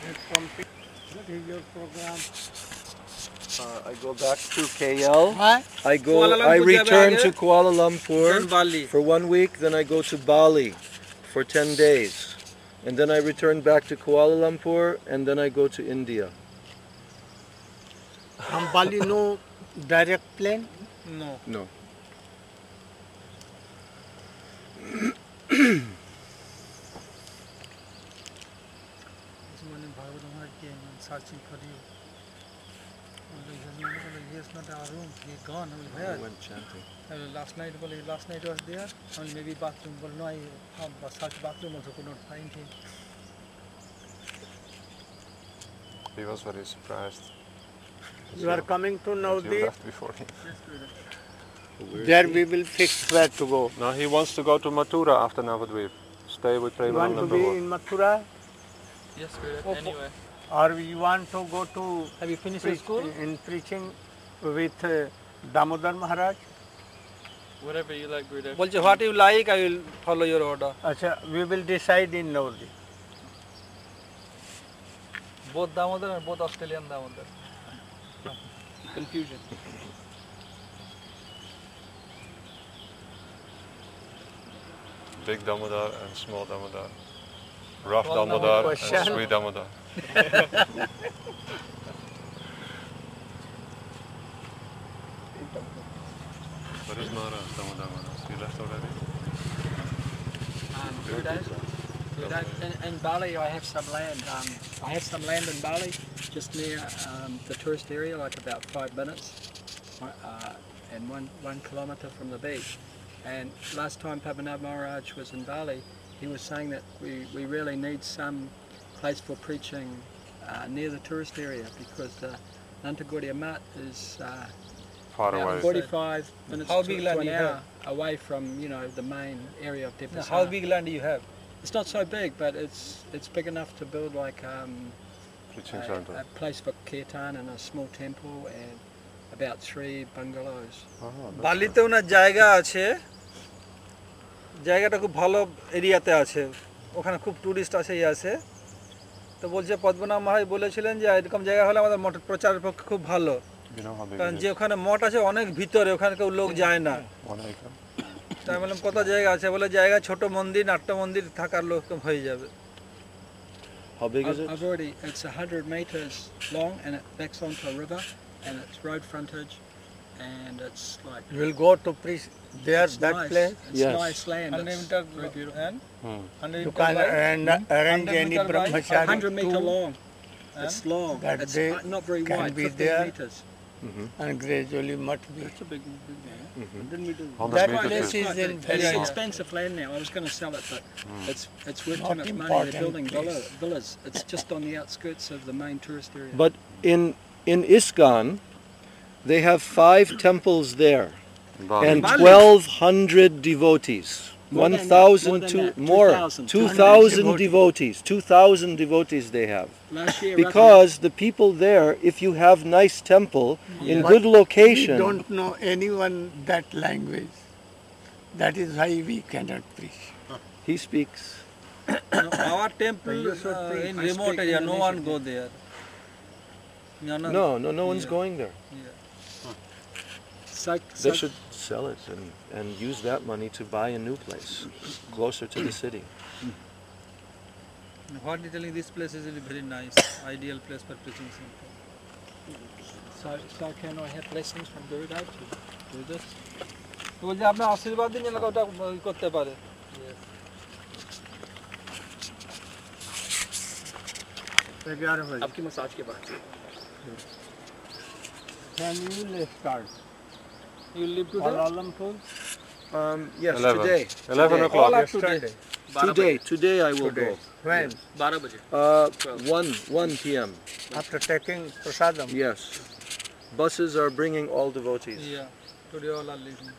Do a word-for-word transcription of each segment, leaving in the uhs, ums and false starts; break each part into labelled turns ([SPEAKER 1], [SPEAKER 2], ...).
[SPEAKER 1] What is your program?
[SPEAKER 2] Uh, I go back to K L.
[SPEAKER 1] Huh?
[SPEAKER 2] I go. I return to Kuala Lumpur for one week. Then I go to Bali for ten days, and then I return back to Kuala Lumpur, and then I go to India.
[SPEAKER 1] From Bali, no direct plane?
[SPEAKER 3] No.
[SPEAKER 2] No.
[SPEAKER 3] Someone Bhagavatam came and searching for you. He is not our room. He gone.
[SPEAKER 2] I went chanting.
[SPEAKER 3] Last night, well, last night was there. Only maybe bathroom. Well, no, I searched bathroom also could not find him.
[SPEAKER 4] He was very surprised.
[SPEAKER 1] You are coming to
[SPEAKER 4] You
[SPEAKER 1] Navadvip?
[SPEAKER 4] left before him.
[SPEAKER 1] There we will fix where to go.
[SPEAKER 4] No, he wants to go to Mathura after Navadvip. Stay with
[SPEAKER 1] You want to
[SPEAKER 4] Premananda
[SPEAKER 1] be
[SPEAKER 4] Prabhu.
[SPEAKER 1] in Mathura?
[SPEAKER 3] Yes, Spirit.
[SPEAKER 1] Oh,
[SPEAKER 3] Anyway.
[SPEAKER 1] Or you want to go to
[SPEAKER 3] Have you finished
[SPEAKER 1] preach,
[SPEAKER 3] your school?
[SPEAKER 1] in preaching with uh, Damodar Maharaj?
[SPEAKER 3] Whatever you like, Gurudev. Well, what you like, I will follow your order.
[SPEAKER 1] Achha, we will decide in Navadvip.
[SPEAKER 3] Both Damodar and both Australian Damodar. Confusion.
[SPEAKER 4] Big Damodar and small Damodar. Rough
[SPEAKER 3] Well, now
[SPEAKER 4] Damodar
[SPEAKER 1] question.
[SPEAKER 4] and sweet Damodar. Where is Maharaj, Damodar Maharaj? He left already?
[SPEAKER 5] Um, Gurudev, Gurudev, in, in Bali I have some land. Um, I have some land in Bali, just near um, the tourist area, like about five minutes, uh, and one one kilometre from the beach. And last time Pavanab Maharaj was in Bali, he was saying that we, we really need some place for preaching uh, near the tourist area, because the Nantagordia Mat is uh,
[SPEAKER 4] Far
[SPEAKER 5] about
[SPEAKER 4] away.
[SPEAKER 5] forty-five minutes
[SPEAKER 3] How
[SPEAKER 5] to,
[SPEAKER 3] big
[SPEAKER 5] to
[SPEAKER 3] land
[SPEAKER 5] an
[SPEAKER 3] you
[SPEAKER 5] hour away from, you know, the main area of Devasana.
[SPEAKER 3] How big land do you have?
[SPEAKER 5] It's not so big, but it's it's big enough to build like um,
[SPEAKER 4] Preaching
[SPEAKER 5] a,
[SPEAKER 4] center.
[SPEAKER 5] a place for kirtan and a small temple and about three bungalows.
[SPEAKER 4] Oh, that's
[SPEAKER 3] বালিতে ওনার জায়গা আছে, জায়গাটা খুব ভালো এরিয়াতে আছে, ওখানে খুব টুরিস্ট আছে ইয়ে আছে। তো বলছে পদ্মনাভ মহারাজ বলেছিলেন যে এরকম জায়গা হলে আমাদের মঠ প্রচারের পক্ষে খুব ভালো,
[SPEAKER 4] good. You know how big
[SPEAKER 3] কারণ
[SPEAKER 4] it
[SPEAKER 3] যে
[SPEAKER 4] is?
[SPEAKER 3] ওখানে মঠ আছে অনেক ভিতরে, ওখানে কেউ লোক যায় না।
[SPEAKER 4] One acre.
[SPEAKER 3] তাই বললাম কত জায়গা আছে, বলে জায়গা ছোট মন্দির, নাট্য মন্দির থাকার লোক হয়ে যাবে।
[SPEAKER 2] How big is
[SPEAKER 5] I've,
[SPEAKER 2] it?
[SPEAKER 5] I've already, it's one hundred metres long and it backs onto a river and it's road frontage and it's like,
[SPEAKER 1] You will go to preach there,
[SPEAKER 5] it's
[SPEAKER 1] that
[SPEAKER 5] nice.
[SPEAKER 1] place.
[SPEAKER 5] It's
[SPEAKER 2] Yes.
[SPEAKER 5] nice land.
[SPEAKER 3] one hundred
[SPEAKER 5] It's
[SPEAKER 3] meter
[SPEAKER 5] very beautiful.
[SPEAKER 3] and
[SPEAKER 4] Hmm.
[SPEAKER 3] one hundred
[SPEAKER 1] You
[SPEAKER 3] meter
[SPEAKER 1] can
[SPEAKER 3] wide.
[SPEAKER 1] arrange, arrange
[SPEAKER 3] one hundred
[SPEAKER 1] any
[SPEAKER 3] meter wide,
[SPEAKER 1] brahmachari.
[SPEAKER 5] one hundred metre
[SPEAKER 1] to-
[SPEAKER 5] long. It's long.
[SPEAKER 1] That
[SPEAKER 5] It's
[SPEAKER 1] they
[SPEAKER 5] uh, not very
[SPEAKER 1] can
[SPEAKER 5] wide,
[SPEAKER 1] be
[SPEAKER 5] fifteen
[SPEAKER 1] there.
[SPEAKER 5] metres.
[SPEAKER 1] And gradually much be.
[SPEAKER 5] It's a big, big land.
[SPEAKER 4] one
[SPEAKER 1] That
[SPEAKER 4] hundred meters
[SPEAKER 1] place
[SPEAKER 4] is
[SPEAKER 1] is in
[SPEAKER 5] It's
[SPEAKER 1] very
[SPEAKER 5] expensive land now. I was going to sell it, but it's it's worth too
[SPEAKER 1] Not
[SPEAKER 5] much money.
[SPEAKER 1] important
[SPEAKER 5] They're building
[SPEAKER 1] place.
[SPEAKER 5] villa, villas. It's just on the outskirts of the main tourist area.
[SPEAKER 2] But in in ISKCON, they have five temples there
[SPEAKER 4] Bali.
[SPEAKER 2] and
[SPEAKER 3] Bali.
[SPEAKER 2] twelve hundred devotees.
[SPEAKER 5] More
[SPEAKER 2] One
[SPEAKER 5] than that,
[SPEAKER 2] thousand
[SPEAKER 5] more than
[SPEAKER 2] two
[SPEAKER 5] that,
[SPEAKER 2] more.
[SPEAKER 5] two thousand.
[SPEAKER 2] Two thousand
[SPEAKER 1] devotees.
[SPEAKER 2] devotees. Two thousand devotees they have.
[SPEAKER 5] Last year,
[SPEAKER 2] Because the people there, if you have nice temple in
[SPEAKER 1] But
[SPEAKER 2] good
[SPEAKER 1] We
[SPEAKER 2] location,
[SPEAKER 1] don't know anyone that language. That is why we cannot preach.
[SPEAKER 2] he speaks.
[SPEAKER 3] No, our temple
[SPEAKER 1] You should
[SPEAKER 3] uh,
[SPEAKER 1] preach.
[SPEAKER 3] in
[SPEAKER 5] I
[SPEAKER 3] remote
[SPEAKER 5] speak
[SPEAKER 3] area, no one
[SPEAKER 5] Indonesian.
[SPEAKER 3] go there. No, no.
[SPEAKER 2] No, no, no one's
[SPEAKER 3] Yeah.
[SPEAKER 2] going there.
[SPEAKER 3] Yeah.
[SPEAKER 5] so,
[SPEAKER 2] They
[SPEAKER 5] so
[SPEAKER 2] should sell it and, and use that money to buy a new place closer to the city.
[SPEAKER 3] What you're telling, this place is really very nice, ideal place for preaching center.
[SPEAKER 5] so, so can I have blessings from Gurudev to do this?
[SPEAKER 3] তো বলছে আপনার আশীর্বাদ দিন যেন ওটা করতে পারে।
[SPEAKER 5] आपकी मसाज के बाद
[SPEAKER 1] Can you will start?
[SPEAKER 3] You live today?
[SPEAKER 1] Kuala Lumpur?
[SPEAKER 2] Um, yes,
[SPEAKER 4] Eleven.
[SPEAKER 2] today.
[SPEAKER 4] Eleven
[SPEAKER 2] Today.
[SPEAKER 4] o'clock.
[SPEAKER 3] All are today.
[SPEAKER 1] Yesterday.
[SPEAKER 2] Today, today I will
[SPEAKER 1] Today. When?
[SPEAKER 5] बारह बजे
[SPEAKER 2] go. Uh, one, one p m.
[SPEAKER 1] After taking prasadam.
[SPEAKER 2] Yes. Buses are bringing all devotees.
[SPEAKER 3] Yeah, today all are leaving.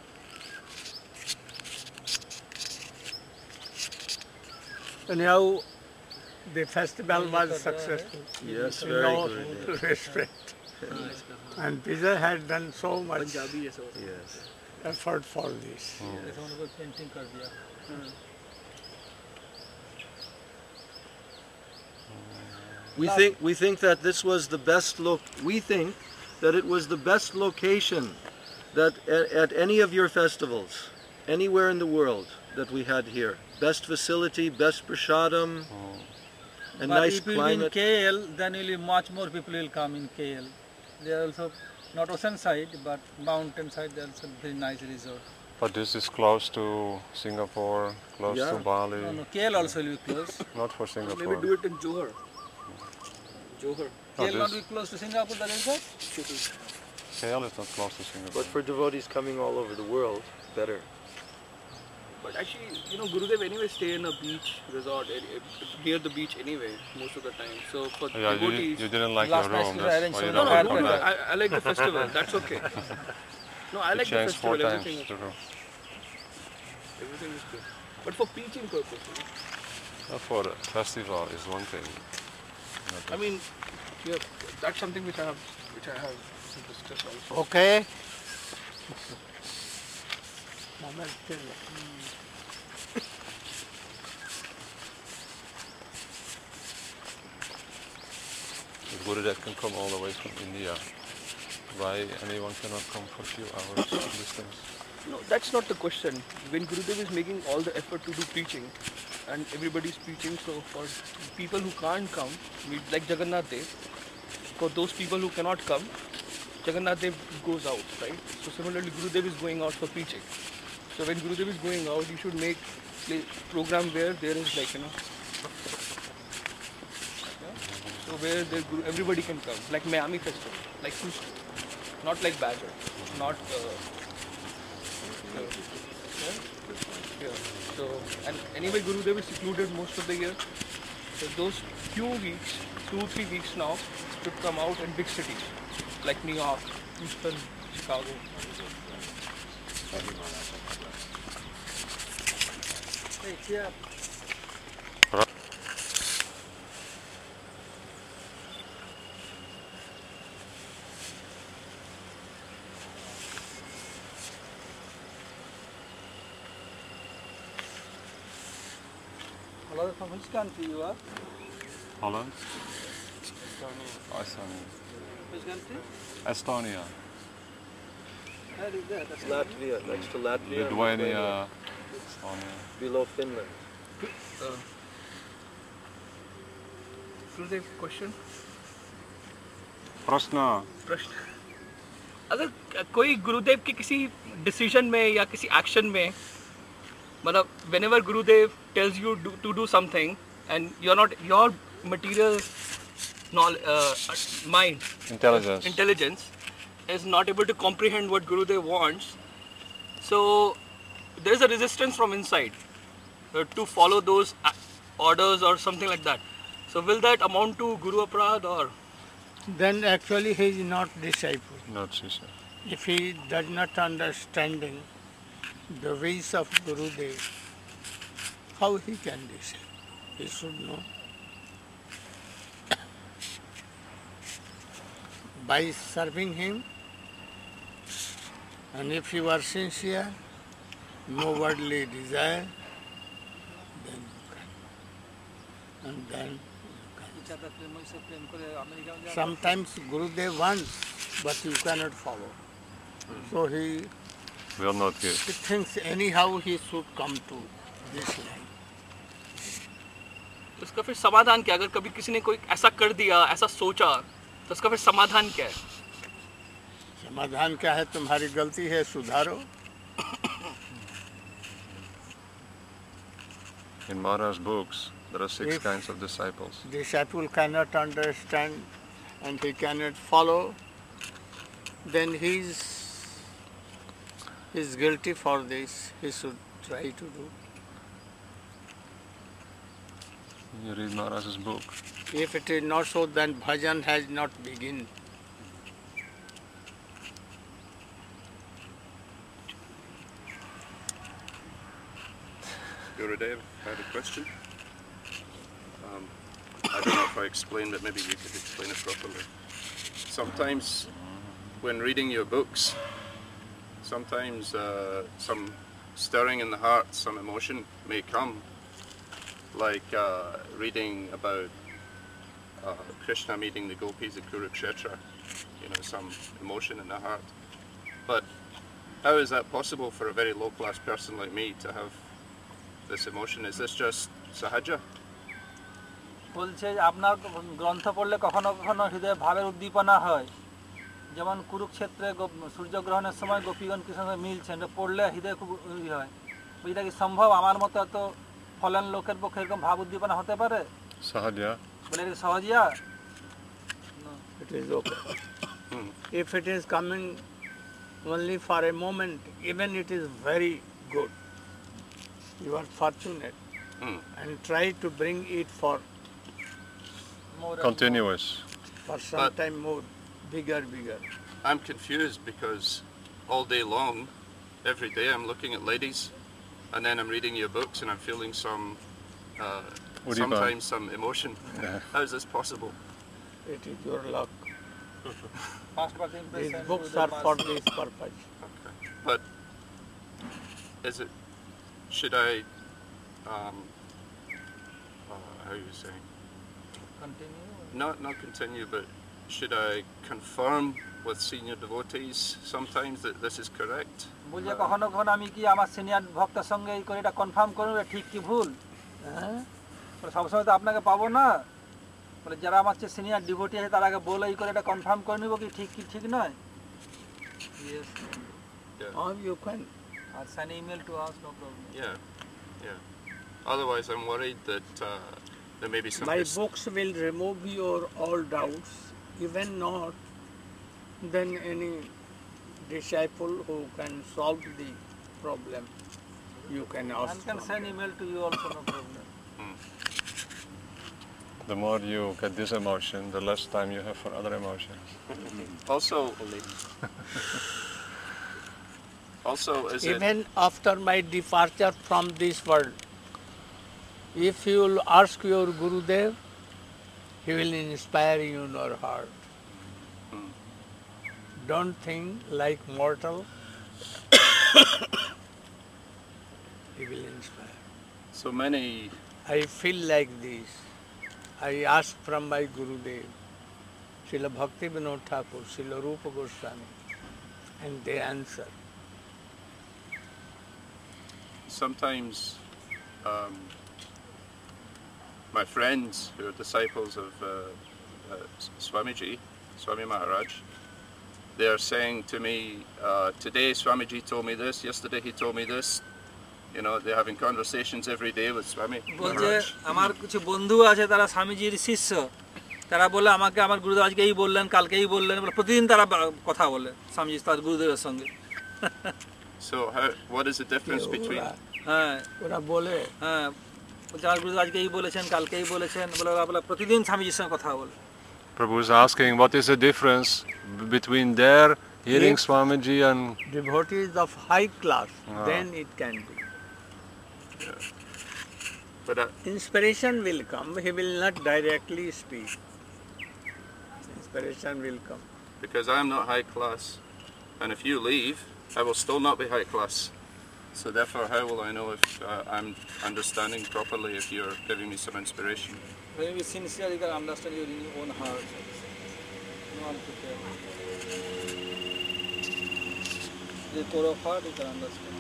[SPEAKER 1] Anyhow, the festival was successful.
[SPEAKER 2] Yes,
[SPEAKER 1] In
[SPEAKER 2] very
[SPEAKER 1] all
[SPEAKER 2] good.
[SPEAKER 1] respect. And Vijay had done so much
[SPEAKER 5] Punjabi है सब
[SPEAKER 2] Yes.
[SPEAKER 1] effort for this.
[SPEAKER 3] ऐसा उनको painting कर दिया।
[SPEAKER 2] We think we think that this was the best look. We think that it was the best location that at, at any of your festivals, anywhere in the world that we had here. Best facility, best prashadam, and
[SPEAKER 3] But
[SPEAKER 2] nice
[SPEAKER 3] if you will be in
[SPEAKER 2] climate.
[SPEAKER 3] K L, then will be much more people will come in K L. They are also not ocean side, but mountain side. They are also very nice resort.
[SPEAKER 4] But this is close to Singapore, close
[SPEAKER 2] Yeah.
[SPEAKER 4] to Bali.
[SPEAKER 3] No, no, K L also will be close.
[SPEAKER 4] Not for Singapore.
[SPEAKER 6] Maybe do it in Johor. Johor.
[SPEAKER 4] No,
[SPEAKER 3] K L not
[SPEAKER 4] this-
[SPEAKER 3] be close to Singapore, that is it?
[SPEAKER 4] K L is not close to Singapore.
[SPEAKER 2] But for devotees coming all over the world, better.
[SPEAKER 6] But actually, you know, Gurudev anyway stay in a beach resort eh, eh, near the beach anyway most of the time. So for
[SPEAKER 4] yeah, you,
[SPEAKER 6] devotees,
[SPEAKER 4] you didn't like
[SPEAKER 3] Last
[SPEAKER 4] your
[SPEAKER 3] night
[SPEAKER 4] room.
[SPEAKER 3] we
[SPEAKER 4] That's
[SPEAKER 3] arranged
[SPEAKER 4] why you
[SPEAKER 3] some
[SPEAKER 6] no,
[SPEAKER 4] don't
[SPEAKER 6] no,
[SPEAKER 4] want to
[SPEAKER 6] no,
[SPEAKER 4] come
[SPEAKER 6] no,
[SPEAKER 4] back.
[SPEAKER 6] I, I like the festival. That's okay. No, I
[SPEAKER 4] You
[SPEAKER 6] like the
[SPEAKER 4] changed four
[SPEAKER 6] festival.
[SPEAKER 4] times
[SPEAKER 6] Everything is,
[SPEAKER 4] the room.
[SPEAKER 6] everything is good. But for preaching purposes,
[SPEAKER 4] Not for the festival is one thing. Not
[SPEAKER 6] I mean, yeah, that's something which I have, which I have discussed also.
[SPEAKER 1] Okay. Moment, still.
[SPEAKER 4] If Gurudev can come all the way from India, why anyone cannot come for a few hours distance?
[SPEAKER 6] No, that's not the question. When Gurudev is making all the effort to do preaching, and everybody is preaching, so for people who can't come, we- like Jagannath Dev, for those people who cannot come, Jagannath Dev goes out, right? So similarly, Gurudev is going out for preaching. So when Gurudev is going out, you should make play program where there is like, you know, yeah? So where the Guru, everybody can come, like Miami Festival, like Houston, not like Badger, not. Uh, uh, yeah? Yeah. So, and anyway, Gurudev is secluded most of the year. So those few weeks, two, three weeks now, should come out in big cities like New York, Houston, Chicago.
[SPEAKER 3] Hey, yeah. Hello, from which country you are?
[SPEAKER 4] Holland? Estonia.
[SPEAKER 3] Which country?
[SPEAKER 4] Estonia.
[SPEAKER 3] Where is that? That's
[SPEAKER 2] Latvia, next to Latvia. and
[SPEAKER 4] Lithuania. Estonia.
[SPEAKER 2] Below Finland.
[SPEAKER 6] Uh, Gurudev, question?
[SPEAKER 4] Prashna.
[SPEAKER 6] प्रश्न अगर कोई गुरुदेव के किसी decision में या किसी action में मतलब whenever Gurudev tells you do, to do something and you're not your material knowledge, uh, mind
[SPEAKER 4] Intelligence.
[SPEAKER 6] intelligence is not able to comprehend what Gurudev wants, so there is a resistance from inside uh, to follow those a- orders or something like that. So will that amount to Guru Aparad or?
[SPEAKER 1] Then actually he is not disciple.
[SPEAKER 4] Not Shisha.
[SPEAKER 1] If he does not understanding the ways of Gurudev, how he can disciple? He should know. By serving him, and if you are sincere, no worldly desire, then you can. And then sometimes Gurudev wants, but you cannot follow. So he,
[SPEAKER 4] Will not give.
[SPEAKER 1] he thinks anyhow he should come to this line.
[SPEAKER 6] तो उसका फिर समाधान क्या? अगर कभी किसी ने कोई ऐसा कर दिया, ऐसा सोचा, तो उसका फिर समाधान क्या है?
[SPEAKER 1] समाधान क्या है? तुम्हारी गलती है, सुधारो.
[SPEAKER 4] In Maharaj's books, there are six
[SPEAKER 1] If-
[SPEAKER 4] kinds of disciples.
[SPEAKER 1] Disciple cannot understand and he cannot follow, then he is he is guilty for this. He should try to do.
[SPEAKER 4] You read Maharaj's book.
[SPEAKER 1] If it is not so, then bhajan has not begun.
[SPEAKER 7] Gurudev, I had a question. Um, I don't know if I explained it, maybe you could explain it properly. Sometimes when reading your books, sometimes uh, some stirring in the heart, some emotion may come, like uh, reading about uh, Krishna meeting the gopis at Kurukshetra, you know, some emotion in the heart. But how is that possible for a very low-class person like me to have this emotion? Is this just sahaja?
[SPEAKER 3] বলছে যে আপনার গ্রন্থ পড়লে কখনো কখনো হৃদয়ে ভাবের উদ্দীপনা হয়, যেমন কুরুক্ষেত্রে সূর্যগ্রহণের সময় গোপীগণ কৃষ্ণের সঙ্গে মিলছেন, এটা পড়লে হৃদয়ে খুব ই হয়। এটা কি সম্ভব আমার মতো এত ফলন লোকের পক্ষে এরকম ভাব উদ্দীপনা হতে পারে?
[SPEAKER 4] Sahajya.
[SPEAKER 3] বলে এটা সহজিয়া?
[SPEAKER 1] It is okay. If it is coming only for a moment, even it is very good. You are fortunate.
[SPEAKER 7] Mm.
[SPEAKER 1] And try to bring it for
[SPEAKER 4] Continuous.
[SPEAKER 1] for some
[SPEAKER 7] But-
[SPEAKER 1] time more, bigger, bigger.
[SPEAKER 7] I'm confused because all day long, every day I'm looking at ladies, and then I'm reading your books and I'm feeling some, uh,
[SPEAKER 4] Udipa.
[SPEAKER 7] sometimes some emotion.
[SPEAKER 4] Yeah.
[SPEAKER 7] How is this possible?
[SPEAKER 1] It is your luck.
[SPEAKER 3] First first impression,
[SPEAKER 1] These books
[SPEAKER 3] hৃদয়
[SPEAKER 1] are for this purpose.
[SPEAKER 7] Okay. But is it, should I, um, uh, how are you saying?
[SPEAKER 3] continue.
[SPEAKER 7] Not, not continue, but should I confirm with senior devotees sometimes that this is correct?
[SPEAKER 3] বলছে কখনো কখনো আমি কি আমার senior ভক্তের সঙ্গে এই করে এটা কনফার্ম করব এটা ঠিক কি ভুল?
[SPEAKER 1] Huh?
[SPEAKER 3] বলে সবসময় তো আপনাকে পাবো না, বলে যারা আমার চেয়ে সিনিয়র ডিভোটি আছে তার আগে বলে এই করে এটা কনফার্ম করে নিব কি ঠিক কি ঠিক নয়? Yes,
[SPEAKER 1] Or you can.
[SPEAKER 3] আর send email to us, no problem.
[SPEAKER 7] Yeah, yeah. Otherwise, I'm worried that uh, there may be some.
[SPEAKER 1] My
[SPEAKER 7] mis-
[SPEAKER 1] books will remove your all doubts, even not then any disciple who can solve the problem. You can ask
[SPEAKER 3] And can
[SPEAKER 1] from
[SPEAKER 3] send
[SPEAKER 1] them.
[SPEAKER 3] email to you also, no problem.
[SPEAKER 4] The more you get this emotion, the less time you have for other emotions.
[SPEAKER 7] Also, also is it?
[SPEAKER 1] Even after my departure from this world, if you will ask your Gurudev, he will inspire you in your heart.
[SPEAKER 7] Hmm.
[SPEAKER 1] Don't think like mortal. He will inspire.
[SPEAKER 7] So many.
[SPEAKER 1] I feel like this. I ask from my Gurudev, Srila Bhakti Vinod Thakur, Srila Rupa Goswami, and they answer.
[SPEAKER 7] Sometimes um, my friends who are disciples of uh, uh, Swamiji, Swami Maharaj, they are saying to me, uh, today Swamiji told me this, yesterday he told me this. You know, they're having conversations every day with Swami
[SPEAKER 3] বলছে
[SPEAKER 7] Maharaj.
[SPEAKER 3] আমার কিছু বন্ধু আছে তারা স্বামীজির শিষ্য, তারা বলে আমাকে আমার গুরুদেব আজকে এই বললেন, কালকে এই বললেন, বলে প্রতিদিন তারা বা- কথা বলে স্বামীজি তার গুরুদেবের সঙ্গে।
[SPEAKER 7] So how, what is the difference between?
[SPEAKER 3] হ্যাঁ
[SPEAKER 1] ওরা বলে
[SPEAKER 3] হ্যাঁ, বলছে আমার গুরুদেব আজকে এই বলেছেন, কালকে এই বলেছেন, বলে ওরা বলে প্রতিদিন স্বামীজির সঙ্গে কথা বলে।
[SPEAKER 4] Prabhu is asking what is the difference b- between their hearing
[SPEAKER 1] If-
[SPEAKER 4] Swamiji and
[SPEAKER 1] devotees of high class,
[SPEAKER 4] Ah.
[SPEAKER 1] then it can be.
[SPEAKER 7] But uh,
[SPEAKER 1] Inspiration will come, he will not directly speak. Inspiration will come.
[SPEAKER 7] because I'm not high class, and if you leave, I will still not be high class. So therefore, how will I know if uh, I'm understanding properly if you're giving me some inspiration?
[SPEAKER 3] When you sincerely can understand your own heart. No one to tell. The core of heart you can understand.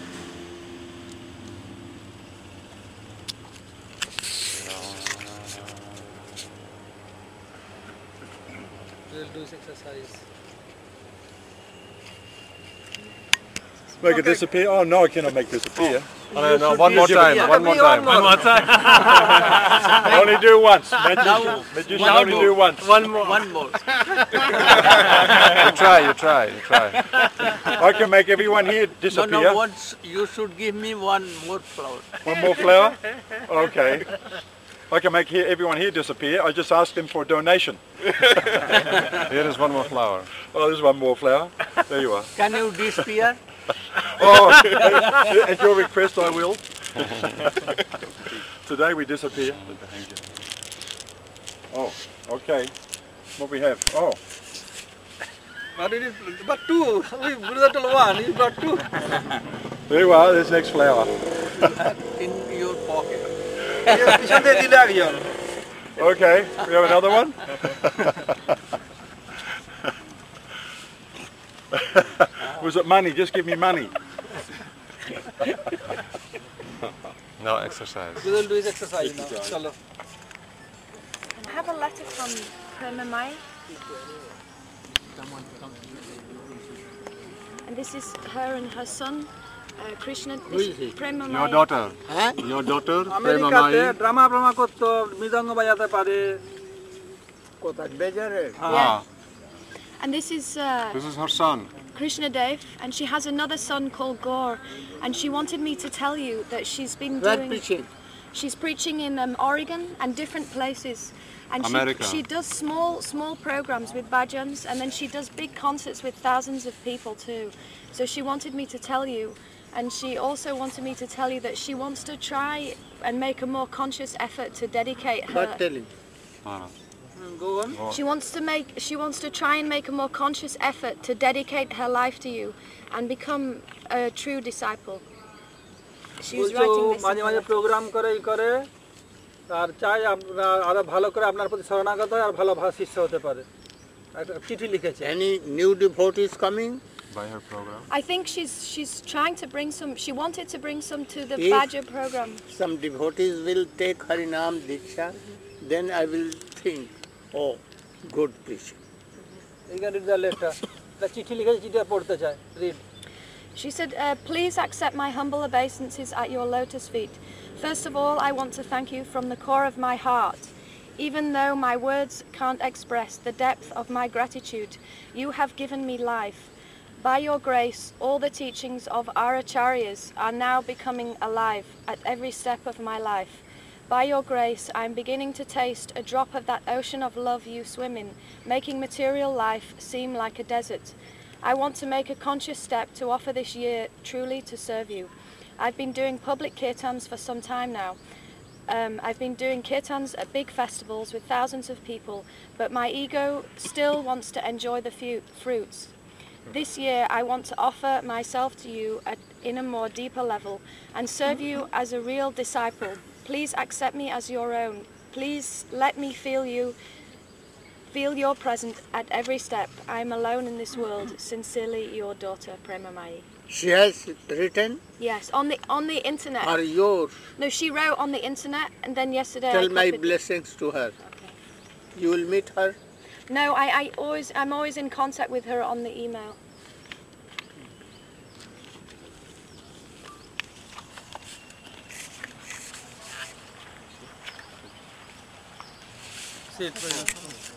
[SPEAKER 3] We will do this exercise.
[SPEAKER 8] Make it disappear? Oh no, I cannot make disappear.
[SPEAKER 4] Oh, no, no, one more time, one more time.
[SPEAKER 3] One more time.
[SPEAKER 8] Only do once. Magician, magician
[SPEAKER 1] Now
[SPEAKER 8] only
[SPEAKER 1] do.
[SPEAKER 8] do once.
[SPEAKER 1] One more. One more.
[SPEAKER 4] You try, you try, you try.
[SPEAKER 8] I can make everyone here
[SPEAKER 1] No,
[SPEAKER 8] disappear.
[SPEAKER 1] no, once you should give me one more flower.
[SPEAKER 8] One more flower? Okay. I can make here, everyone here disappear. I just asked them for a donation.
[SPEAKER 4] Here is one more flower.
[SPEAKER 8] Oh, there's one more flower. There you are.
[SPEAKER 1] Can you disappear?
[SPEAKER 8] Oh, at your request I will. Today we disappear. Oh, okay. What we have? Oh,
[SPEAKER 3] But it is but two. We Gurudev told one, you got two.
[SPEAKER 8] there you are. There's next flower.
[SPEAKER 1] In your pocket.
[SPEAKER 3] পিছন দিয়ে দিলে একজন।
[SPEAKER 8] Okay, we have another one? Was it money? Just give me money.
[SPEAKER 4] Now exercise.
[SPEAKER 3] We will do his exercise now. Chalo.
[SPEAKER 9] I have a letter from Prema Mai. And this is her and her son, uh, Krishna.
[SPEAKER 1] Who is he?
[SPEAKER 9] Prema
[SPEAKER 8] Your
[SPEAKER 9] Mai.
[SPEAKER 8] daughter.
[SPEAKER 1] Huh?
[SPEAKER 8] Your daughter, Prema
[SPEAKER 3] আমেরিকাতে
[SPEAKER 8] Mai.
[SPEAKER 3] Drama Prama করতো মৃদঙ্গ বাজাতে পারে
[SPEAKER 1] কোথায় বেজারে?
[SPEAKER 8] Ah,
[SPEAKER 9] And this is uh,
[SPEAKER 8] this is her son.
[SPEAKER 9] Krishna Dev, and she has another son called Gaur. And she wanted me to tell you that she's been
[SPEAKER 1] Where
[SPEAKER 9] doing.
[SPEAKER 1] preaching?
[SPEAKER 9] She's preaching in um, Oregon and different places. And
[SPEAKER 8] America.
[SPEAKER 9] she, she does small small programs with bhajans, and then she does big concerts with thousands of people too. So she wanted me to tell you, and she also wanted me to tell you that she wants to try and make a more conscious effort to dedicate her.
[SPEAKER 1] What telling?
[SPEAKER 8] Ah.
[SPEAKER 3] Go on.
[SPEAKER 9] She wants to make she wants to try and make a more conscious effort to dedicate her life to you and become a true disciple. She was
[SPEAKER 3] বলছো
[SPEAKER 9] writing this. in
[SPEAKER 3] মাঝে
[SPEAKER 9] her
[SPEAKER 3] মাঝে
[SPEAKER 9] letter.
[SPEAKER 3] Program করে ই করে আর চাই আপনার আরো ভালো করে আপনার প্রতি শরণাগত হয় আর ভালো ভালো শিষ্য হতে পারে একটা চিঠি লিখেছে
[SPEAKER 1] Any new devotees coming?
[SPEAKER 8] By her program.
[SPEAKER 9] I think she's she's trying to bring some. She wanted to bring some to the
[SPEAKER 1] If-
[SPEAKER 9] Bhaja program.
[SPEAKER 1] Some devotees will take Harinam Diksha, then I will think, oh, good preaching.
[SPEAKER 3] You can read the letter. The চিঠি লিখেছে চিঠিটা পড়তে চায় read.
[SPEAKER 9] She said, uh, please accept my humble obeisances at your lotus feet. First of all, I want to thank you from the core of my heart. Even though my words can't express the depth of my gratitude, you have given me life. By your grace, all the teachings of our acharyas are now becoming alive at every step of my life. By your grace, I am beginning to taste a drop of that ocean of love you swim in, making material life seem like a desert. I want to make a conscious step to offer this year truly to serve you. I've been doing public kirtans for some time now. Um, I've been doing kirtans at big festivals with thousands of people, but my ego still wants to enjoy the few fruits. This year, I want to offer myself to you at, in a more deeper level and serve you as a real disciple. Please accept me as your own. Please let me feel you, feel your presence at every step. I am alone in this world. Sincerely, your daughter, Prema Mai.
[SPEAKER 1] She has written
[SPEAKER 9] Yes, on the on the internet.
[SPEAKER 1] or yours.
[SPEAKER 9] No, she wrote on the internet, and then yesterday
[SPEAKER 1] Tell
[SPEAKER 9] I
[SPEAKER 1] my
[SPEAKER 9] copied-
[SPEAKER 1] blessings to her.
[SPEAKER 9] Okay.
[SPEAKER 1] You will meet her.
[SPEAKER 9] No, I, I always I'm always in contact with her on the email.
[SPEAKER 3] Sit.